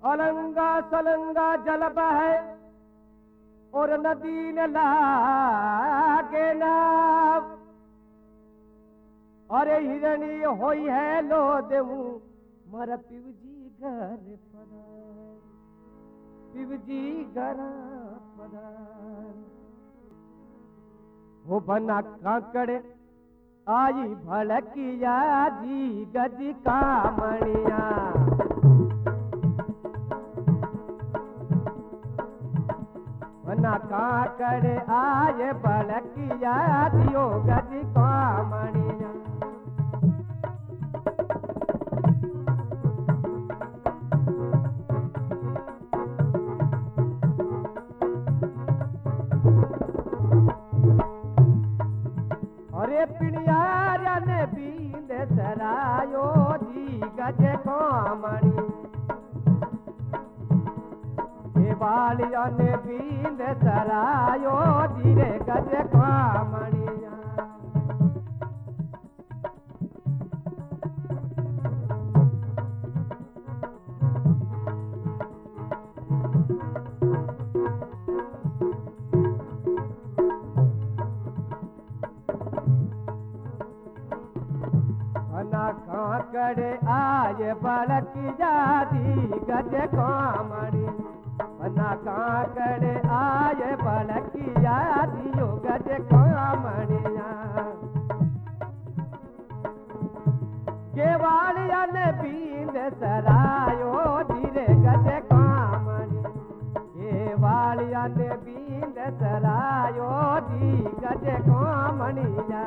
Elanga सलंगा जल बहे और नदी न लागे नाव। अरे हिरणी होई है लो देऊ मारा पिवजी घर पधार, पिवजी घर पधार। वो बना कांकड़ आई भड़किया जी गज कामणिया। बना कांकड़ आए भड़किया दियो गज कामणिया। अरे पिणियारा ने बींद सरायो जी गज कामणी। हे बालिया ने बींद सरायो जी रे गज कामणिया। कांकड़ आए भड़किया जी गज कामणी। बना कांकड़ आए भड़किया दियो गज कामणिया। केवालिया ने बींद सरायो धीरे गज कामणी। केवालिया ने बींद सरायो धी गज कामणिया।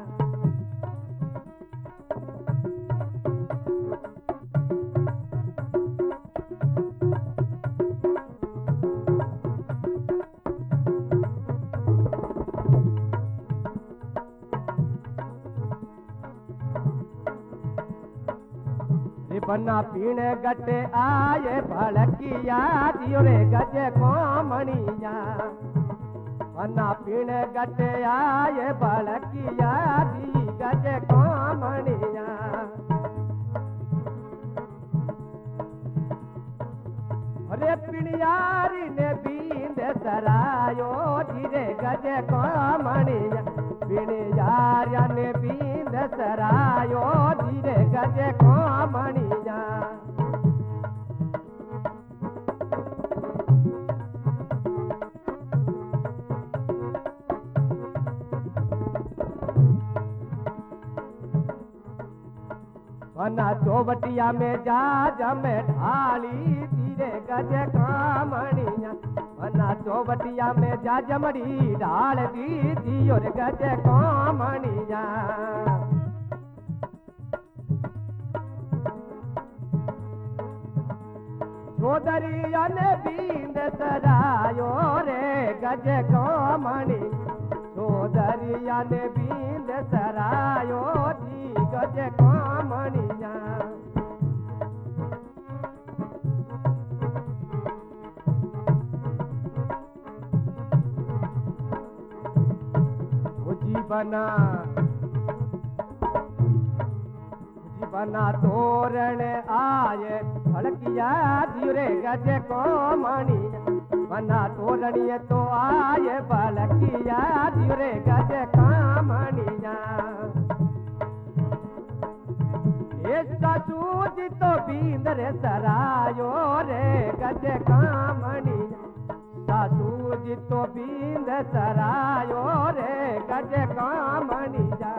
बना पीने गटे आए भड़किया दियो रे गज कामणिया। बना पीने गटे आए भड़किया दी गज कामणिया। अरे पिणियारी ने बींद सरायो धीरे गज कामणिया। पिणियारिया ने बींद सरायो धीरे गज कामणिया। बना चौबटिया में जा जमे ढाली धीरे गज कामणिया। बना चौबटिया में जा जमड़ी ढाल दी दियो रे गज कामणिया। चौधरिया ने बींद सरायो रे गज कामणी। चौधरिया ने बींद सरायो दी गज कामणिया। बना तोरण आए भड़किया दियो रे गज कामणी। बना तोरणिए तो आए भड़किया दियो रे गज कामणिया। सूझ तो बींद रे सरायो रे गज कामणी। सूझ तो बींद सरायो रे गज कामणिया।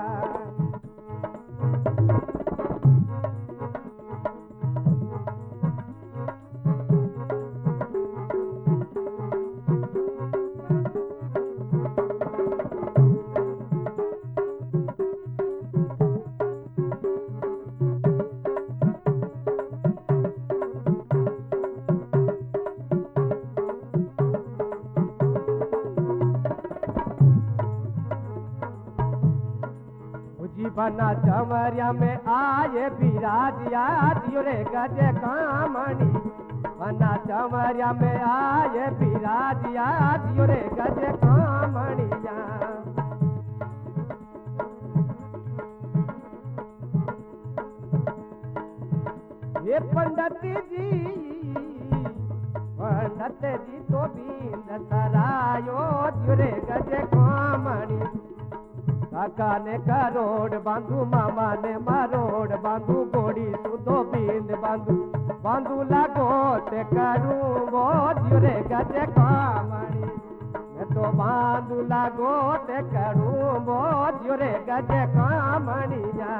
बना चमरिया में आए बिराजिया दियो रे गज कामणी। बना चमरिया में आए बिराजिया दियो रे गज कामणिया। ये पंडित जी पंडित जी तो बींद सरायो जियो रे गज कामणी काका ने करोड़ बांधू मामा ने मरोड़ बांधू गोड़ी सुधो बींद बांधू बांधू लागो ते करूं वो जियो रे गज कामणी मैं तो बांधू लागो ते करूं वो जियो रे गज कामणी जा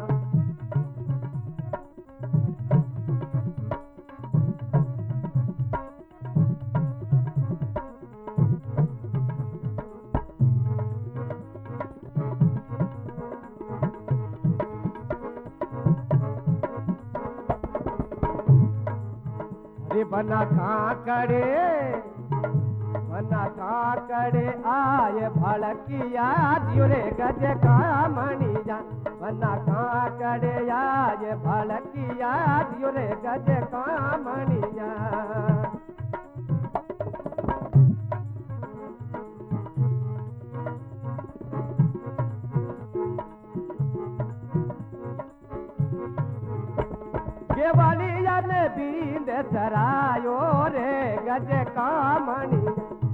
बना काकड़े आए भड़किया जियो रे गज कामणी जा बना काकड़े आए भड़किया जियो रे गज कामणी जा केवालिया ने बींद सरायो रे गज कामणी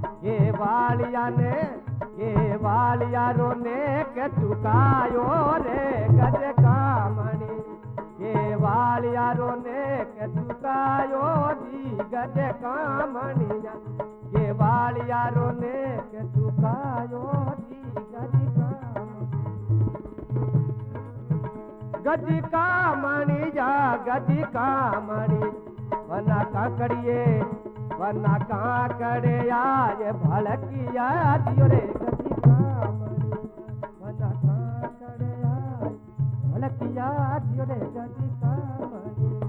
केवालिया रोने के चुकायो रे गज कामणी केवालिया रोने के चुकायो जी गज कामणी केवालिया रोने के चुकायो जी गज कामणी जा गज कामणी बना काकड़िए बना काकड़े आज भड़किया जियो रे गज कामणी बना काकड़े आज भड़किया जियो रे गज कामणी